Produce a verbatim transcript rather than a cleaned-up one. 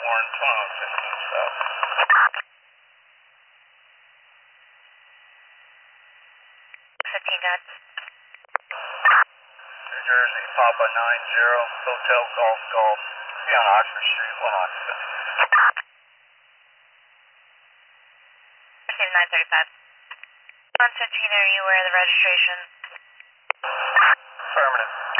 Warren Tunnel, fifteen South. fifteen Dad. New Jersey, Papa nine zero, Hotel Golf Golf. Be on Oxford Street, one occupancy. Same nine thirty-five. one fifteen, are you aware of the registration? Affirmative.